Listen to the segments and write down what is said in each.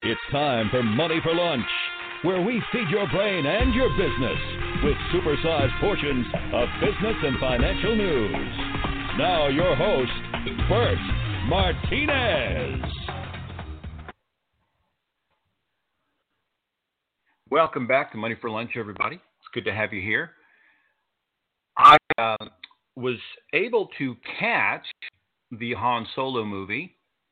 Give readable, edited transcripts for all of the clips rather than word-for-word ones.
It's time for Money for Lunch, where we feed your brain and your business with supersized portions of business and financial news. Now your host, Bert Martinez. Welcome back to Money for Lunch, everybody. It's good to have you here. I was able to catch the Han Solo movie,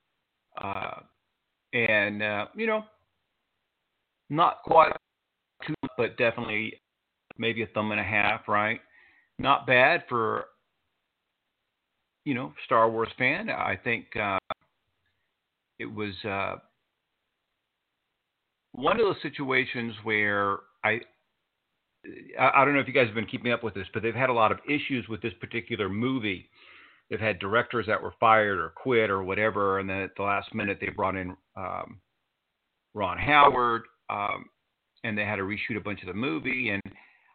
not quite two, but definitely maybe a thumb and a half, right? Not bad for, Star Wars fan. I think it was one of those situations where I don't know if you guys have been keeping up with this, but they've had a lot of issues with this particular movie. They've had directors that were fired or quit or whatever, and then at the last minute they brought in Ron Howard, and they had to reshoot a bunch of the movie. And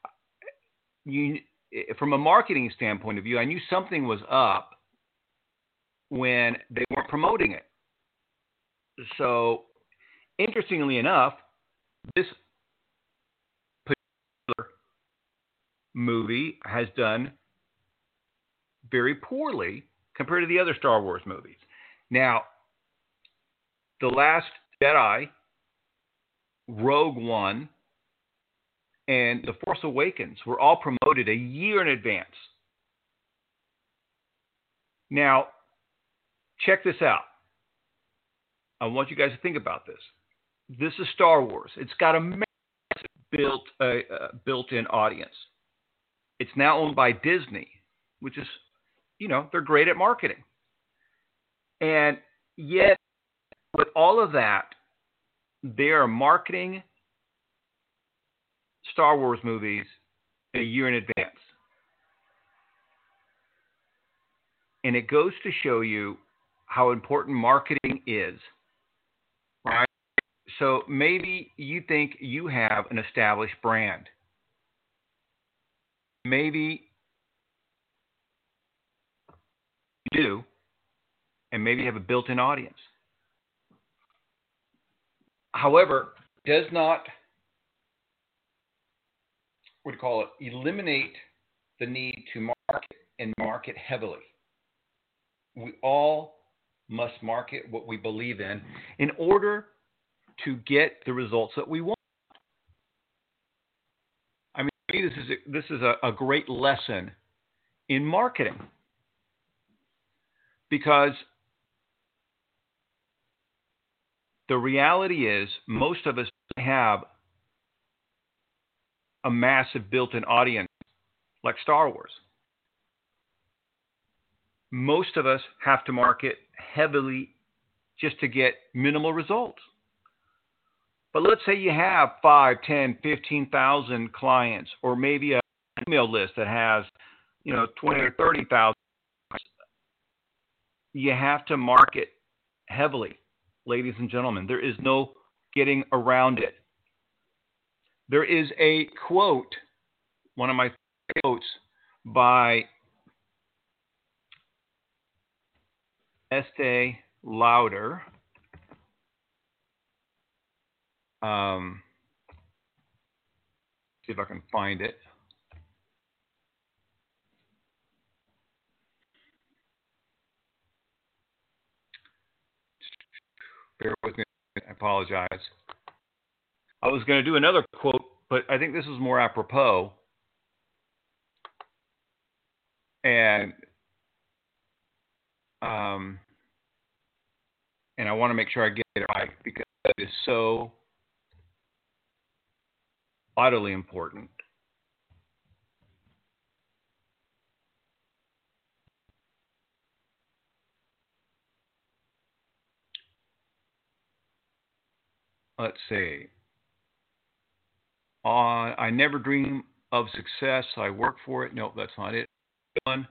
from a marketing standpoint of view, I knew something was up when they weren't promoting it. So, interestingly enough, this particular movie has done very poorly compared to the other Star Wars movies. Now, The Last Jedi, Rogue One, and The Force Awakens were all promoted a year in advance. Now, check this out. I want you guys to think about this. This is Star Wars. It's got a massive built-in audience. It's now owned by Disney, which is, they're great at marketing. And yet, with all of that, they are marketing Star Wars movies a year in advance. And it goes to show you how important marketing is, right? So maybe you think you have an established brand. Maybe you do, and maybe you have a built-in audience. However, does not, eliminate the need to market and market heavily. We all must market what we believe in order to get the results that we want. I mean, this is a great lesson in marketing, because the reality is most of us have a massive built-in audience like Star Wars. Most of us have to market heavily just to get minimal results. But let's say you have 5, 10, 15,000 clients, or maybe an email list that has, 20 or 30,000. You have to market heavily, ladies and gentlemen. There is no getting around it. There is a quote, one of my quotes by Estee Lauder. See if I can find it. Bear with me. I apologize. I was going to do another quote, but I think this is more apropos. And I want to make sure I get it right, because it is so vitally important. Let's see. I never dream of success. I work for it. Nope, that's not it. One.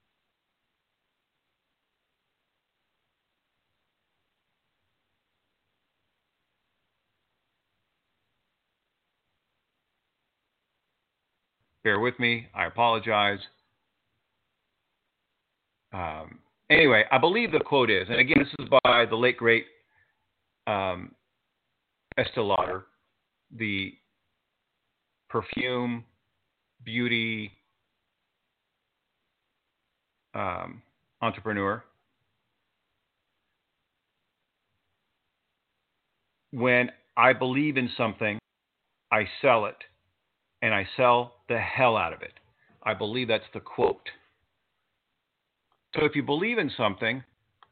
Bear with me. I apologize. Anyway, I believe the quote is, and again, this is by the late, great Estee Lauder, the perfume, beauty entrepreneur. When I believe in something, I sell it, and I sell the hell out of it. I believe that's the quote. So if you believe in something,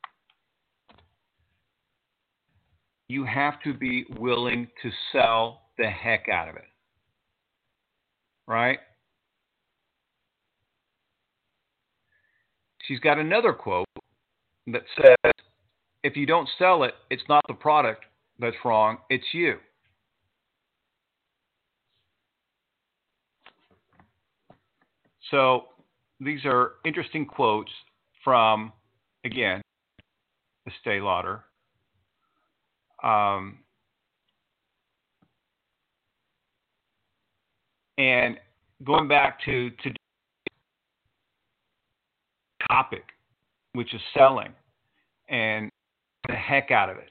you have to be willing to sell the heck out of it. Right? She's got another quote that says, if you don't sell it, it's not the product that's wrong, it's you. So these are interesting quotes from, again, Estee Lauder. And going back to today's topic, which is selling and the heck out of it,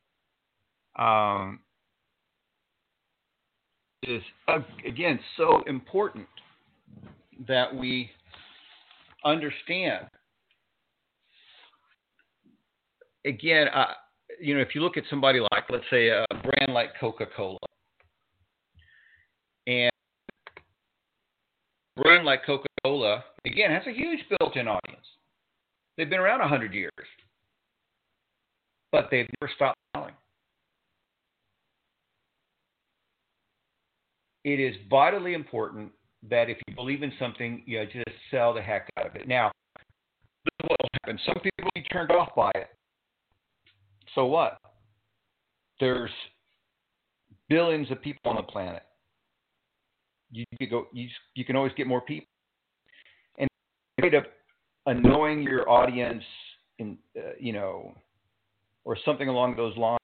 is, again, so important that we understand. Again, if you look at somebody like, let's say, a brand like Coca-Cola, and a brand like Coca-Cola, again, has a huge built-in audience. They've been around 100 years, but they've never stopped selling. It is vitally important that if you believe in something, you just sell the heck out of it. Now, this is what will happen. Some people will be turned off by it. So what? There's billions of people on the planet. You can always get more people. And instead of annoying your audience, or something along those lines,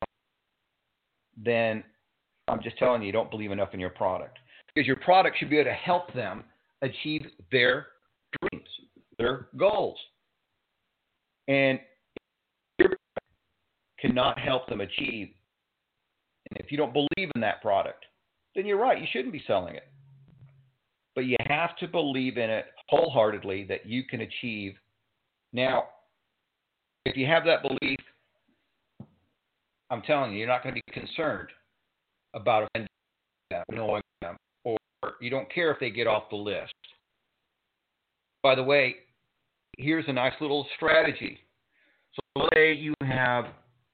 then I'm just telling you, don't believe enough in your product. Because your product should be able to help them achieve their dreams, their goals. And if your product cannot help them achieve, and if you don't believe in that product, then you're right, you shouldn't be selling it. But you have to believe in it wholeheartedly that you can achieve. Now, if you have that belief, I'm telling you, you're not going to be concerned about offending them, annoying them, or you don't care if they get off the list. By the way, here's a nice little strategy. So let's say you have,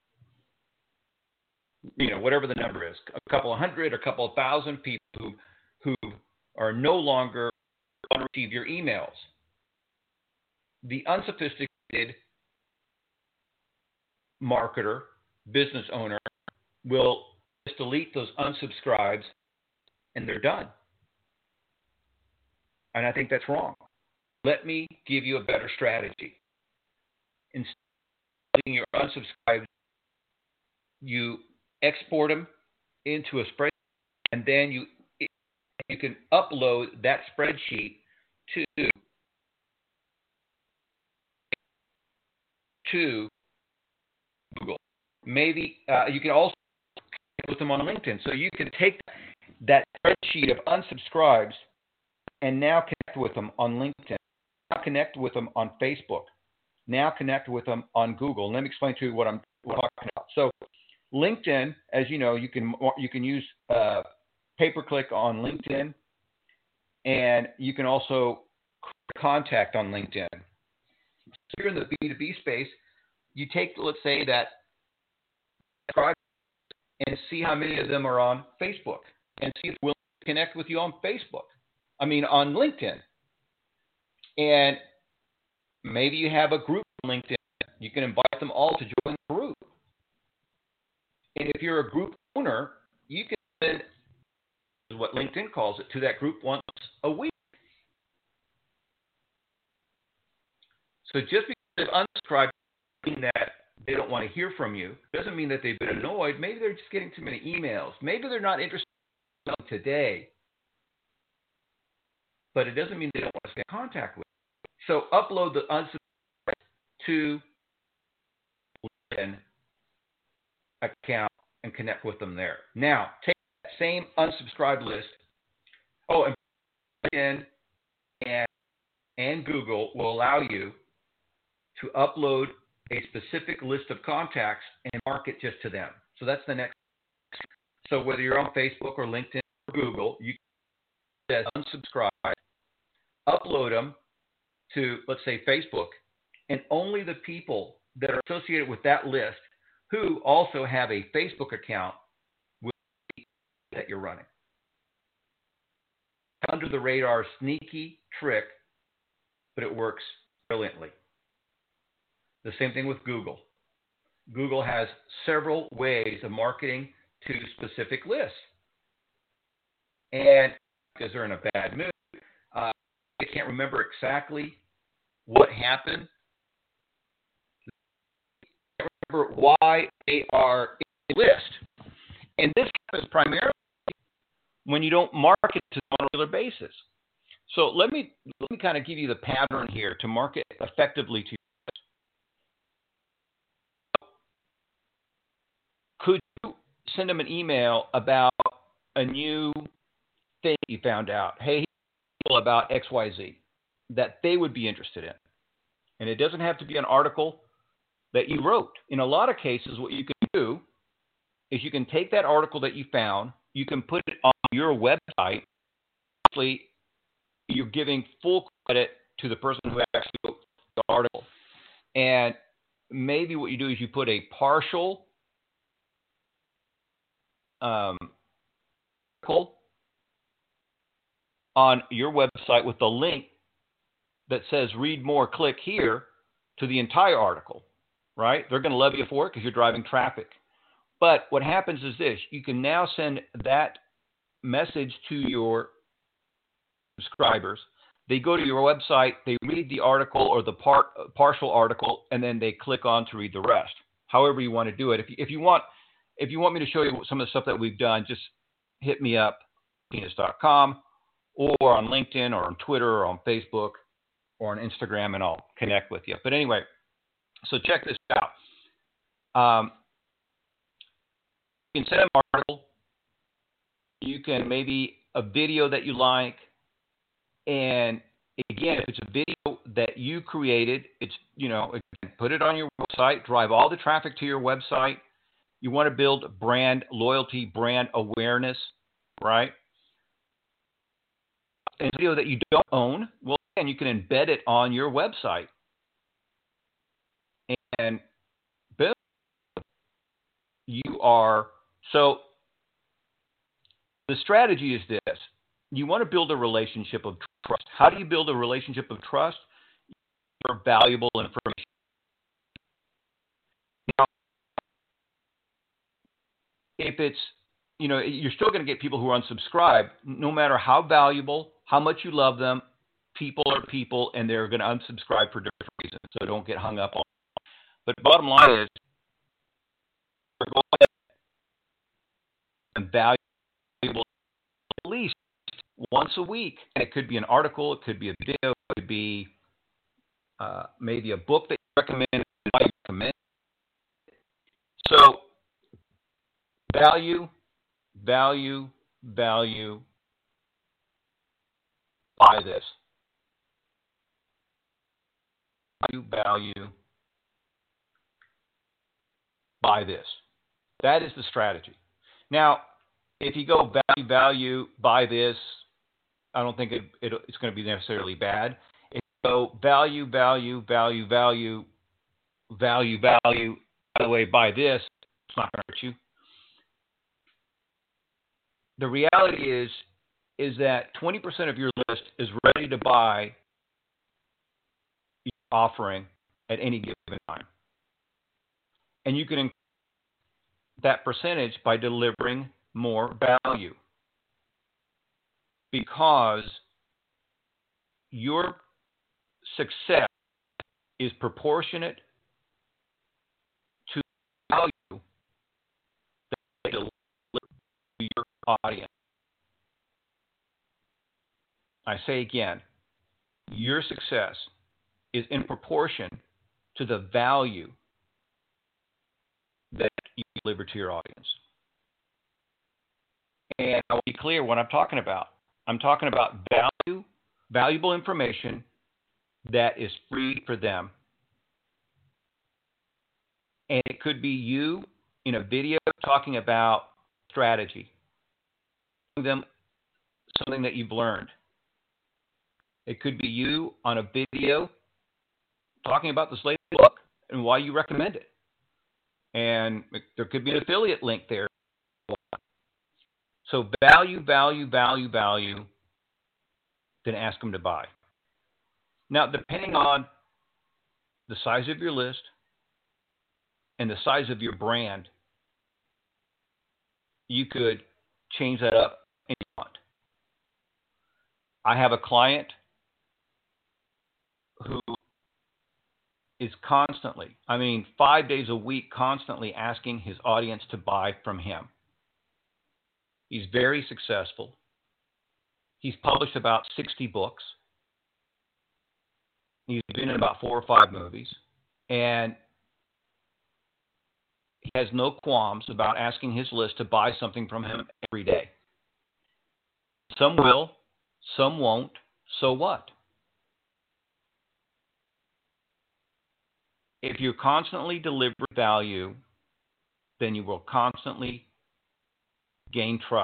whatever the number is, a couple of hundred, a couple of thousand people who are no longer going to receive your emails. The unsophisticated marketer, business owner, will just delete those unsubscribes and they're done. And I think that's wrong. Let me give you a better strategy. Instead of deleting your unsubscribes, you export them into a spreadsheet, and then you can upload that spreadsheet to Google. Maybe you can also connect with them on LinkedIn. So you can take that spreadsheet of unsubscribes and now connect with them on LinkedIn. Now connect with them on Facebook. Now connect with them on Google. Let me explain to you what I'm talking about. So LinkedIn, as you know, you can use pay-per-click on LinkedIn, and you can also contact on LinkedIn. So you're in the B2B space. You take, let's say, that and see how many of them are on Facebook, and see if they're willing to connect with you on on LinkedIn. And maybe you have a group on LinkedIn. You can invite them all to join the group. And if you're a group owner, you can send, what LinkedIn calls it, to that group once a week. So just because they've unsubscribed, mean that they don't want to hear from you, doesn't mean that they've been annoyed. Maybe they're just getting too many emails. Maybe they're not interested in something today. But it doesn't mean they don't want to stay in contact with you. So upload the unsubscribe to LinkedIn account and connect with them there. Now, take that same unsubscribed list. Oh, and Google will allow you to upload a specific list of contacts and market just to them. So that's the next. So whether you're on Facebook or LinkedIn or Google, you can unsubscribe, upload them to, let's say, Facebook, and only the people that are associated with that list who also have a Facebook account will see that you're running. Under the radar, sneaky trick, but it works brilliantly. The same thing with Google. Google has several ways of marketing to specific lists. And because they're in a bad mood, I can't remember exactly what happened. I can't remember why they are in the list. And this happens primarily when you don't market to them on a regular basis. So let me kind of give you the pattern here to market effectively to your list. Could you send them an email about a new thing you found out? Hey, about XYZ that they would be interested in. And it doesn't have to be an article that you wrote. In a lot of cases, what you can do is you can take that article that you found, you can put it on your website. Actually, you're giving full credit to the person who actually wrote the article. And maybe what you do is you put a partial article on your website with the link that says read more, click here, to the entire article, right? They're going to love you for it because you're driving traffic. But what happens is this: you can now send that message to your subscribers. They go to your website, they read the article or the partial article, and then they click on to read the rest. However you want to do it. If you want me to show you some of the stuff that we've done, just hit me up, martinez.com, or on LinkedIn or on Twitter or on Facebook or on Instagram, and I'll connect with you. But anyway, so check this out. You can send an article. You can maybe a video that you like. And again, if it's a video that you created, it's, again, put it on your website, drive all the traffic to your website. You want to build brand loyalty, brand awareness, right? And a video that you don't own, well, again, you can embed it on your website. And boom, so the strategy is this. You want to build a relationship of trust. How do you build a relationship of trust? Your valuable information. Now, if it's, you're still going to get people who are unsubscribed, no matter how valuable, how much you love them. People are people, and they're going to unsubscribe for different reasons. So don't get hung up on it. But bottom line is, go ahead and valuable at least once a week. And it could be an article, it could be a video, it could be maybe a book that you recommend. So value, buy this. Value, buy this. That is the strategy. Now, if you go value, buy this, I don't think it's going to be necessarily bad. If you go value, by the way, buy this, it's not going to hurt you. The reality is that 20% of your list is ready to buy your offering at any given time. And you can increase that percentage by delivering more value, because your success is proportionate to the value that you deliver to your audience. I say again, your success is in proportion to the value that you deliver to your audience. And I'll be clear what I'm talking about. I'm talking about valuable information that is free for them. And it could be you in a video talking about strategy, them something that you've learned. It could be you on a video talking about this latest book and why you recommend it. And there could be an affiliate link there. So value, then ask them to buy. Now, depending on the size of your list and the size of your brand, you could change that up if you want. I have a client who is constantly, 5 days a week, constantly asking his audience to buy from him. He's very successful. He's published about 60 books. He's been in about 4 or 5 movies. And he has no qualms about asking his list to buy something from him every day. Some will, some won't. So what? If you constantly deliver value, then you will constantly gain trust.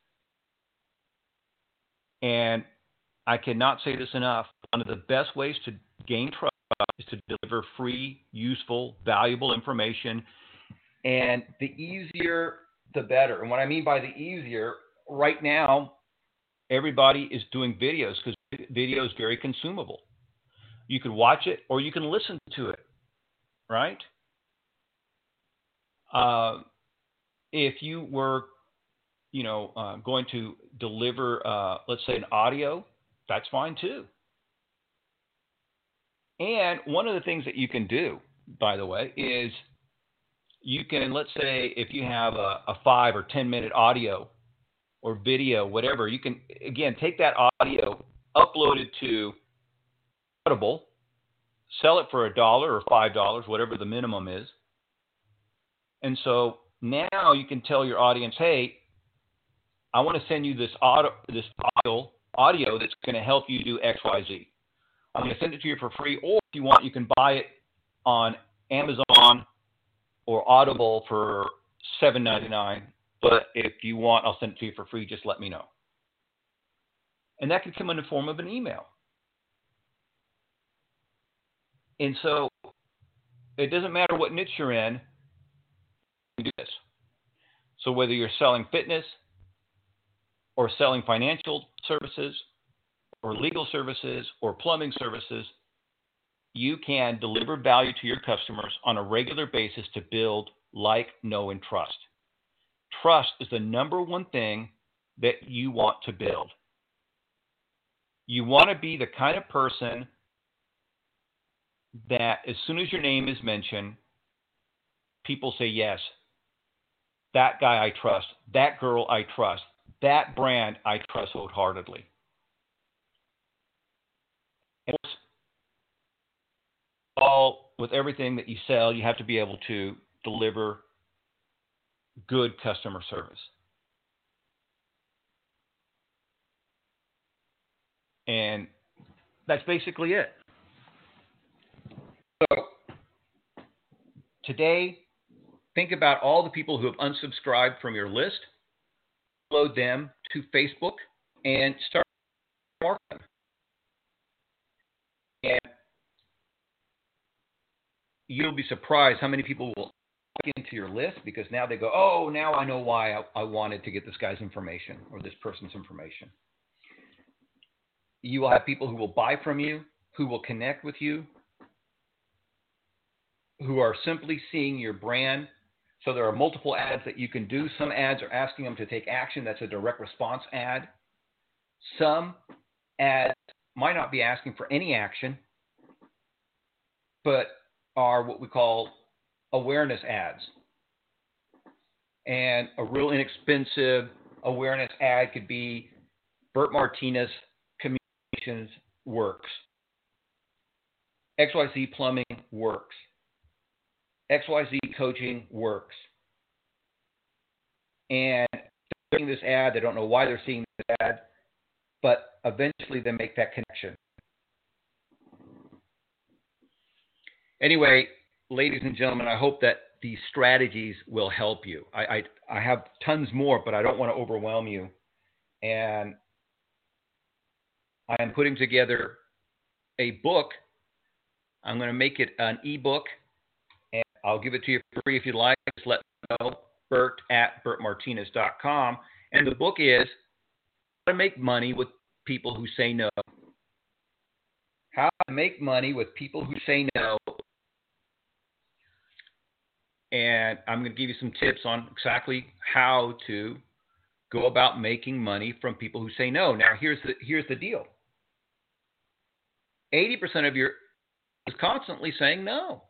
And I cannot say this enough. One of the best ways to gain trust is to deliver free, useful, valuable information. And the easier, the better. And what I mean by the easier, right now, everybody is doing videos because video is very consumable. You can watch it or you can listen to it, right? If you were, going to deliver, let's say, an audio, that's fine too. And one of the things that you can do, by the way, is you can, let's say, if you have a 5 or 10 minute audio or video, whatever, you can, again, take that audio, upload it to Audible, sell it for $1 or $5, whatever the minimum is. And so now you can tell your audience, hey, I want to send you this audio that's going to help you do X, Y, Z. I'm going to send it to you for free, or if you want, you can buy it on Amazon or Audible for $7.99. But if you want, I'll send it to you for free. Just let me know. And that can come in the form of an email. And so it doesn't matter what niche you're in, you do this. So whether you're selling fitness or selling financial services or legal services or plumbing services, you can deliver value to your customers on a regular basis to build like, know, and trust. Trust is the number one thing that you want to build. You want to be the kind of person that as soon as your name is mentioned, people say, yes, that guy I trust, that girl I trust, that brand I trust wholeheartedly. And all with everything that you sell, you have to be able to deliver good customer service. And that's basically it. So today, think about all the people who have unsubscribed from your list, upload them to Facebook, and start marketing. And you'll be surprised how many people will look into your list because now they go, oh, now I know why I wanted to get this guy's information or this person's information. You will have people who will buy from you, who will connect with you, who are simply seeing your brand. So there are multiple ads that you can do. Some ads are asking them to take action. That's a direct response ad. Some ads might not be asking for any action, but are what we call awareness ads. And a real inexpensive awareness ad could be Bert Martinez Communications works. XYZ Plumbing works. XYZ Coaching works. And seeing this ad. They don't know why they're seeing this ad, but eventually they make that connection. Anyway, ladies and gentlemen, I hope that these strategies will help you. I have tons more, but I don't want to overwhelm you. And I am putting together a book. I'm going to make it an ebook, and I'll give it to you for free if you'd like. Just let me know, Bert@BertMartinez.com. And the book is How to Make Money with People Who Say No. How to Make Money with People Who Say No. And I'm going to give you some tips on exactly how to go about making money from people who say no. Now, here's the deal. 80% of your is constantly saying no.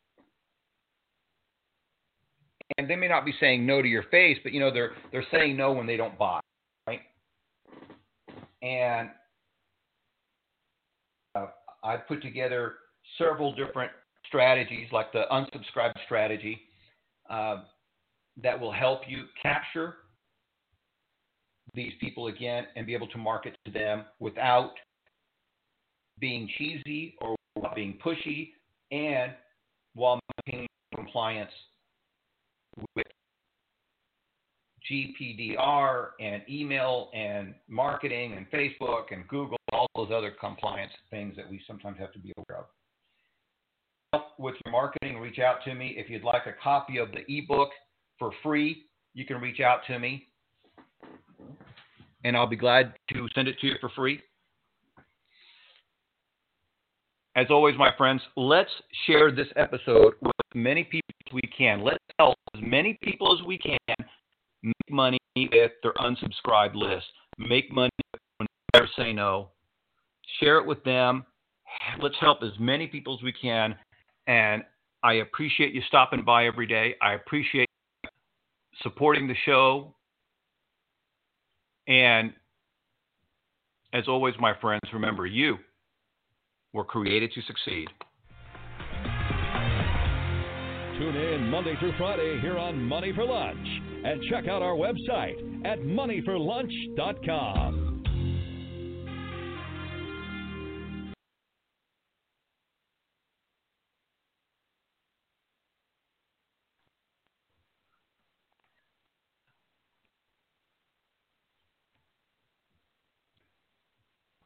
And they may not be saying no to your face, but they're saying no when they don't buy, right? And I put together several different strategies, like the unsubscribe strategy, that will help you capture these people again and be able to market to them without being cheesy or without being pushy, and while maintaining compliance with GDPR and email and marketing and Facebook and Google, all those other compliance things that we sometimes have to be aware of. With your marketing, reach out to me. If you'd like a copy of the ebook for free, you can reach out to me, and I'll be glad to send it to you for free. As always, my friends, let's share this episode with as many people as we can. Let's help as many people as we can make money with their unsubscribed list. Make money when they never say no. Share it with them. Let's help as many people as we can. And I appreciate you stopping by every day. I appreciate supporting the show. And as always, my friends, remember, you were created to succeed. Tune in Monday through Friday here on Money for Lunch. And check out our website at moneyforlunch.com.